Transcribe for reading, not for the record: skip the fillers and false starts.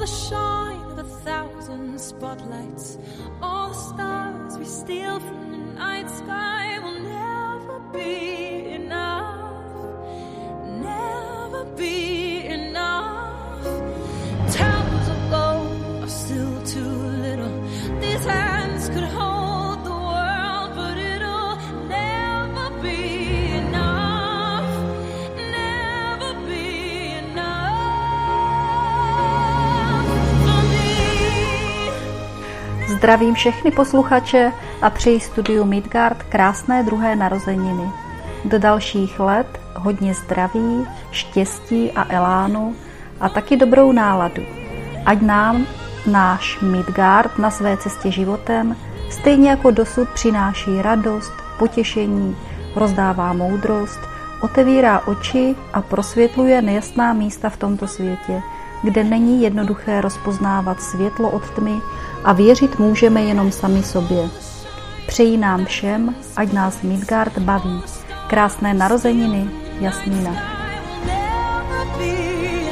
the shine of 1,000 spotlights, all the stars we steal from the night sky will never be enough, never be enough. Towers of gold are still too little. These hands could hold the world, but it'll never be enough, never be enough for me. Zdravím všechny posluchače a přeji studiu Midgard krásné druhé narozeniny. Do dalších let hodně zdraví, štěstí a elánu a taky dobrou náladu. Ať nám náš Midgard na své cestě životem stejně jako dosud přináší radost, potěšení, rozdává moudrost, otevírá oči a prosvětluje nejasná místa v tomto světě, kde není jednoduché rozpoznávat světlo od tmy a věřit můžeme jenom sami sobě. Přeji nám všem, ať nás Midgard baví. Krásné narozeniny, Jasmína. Never be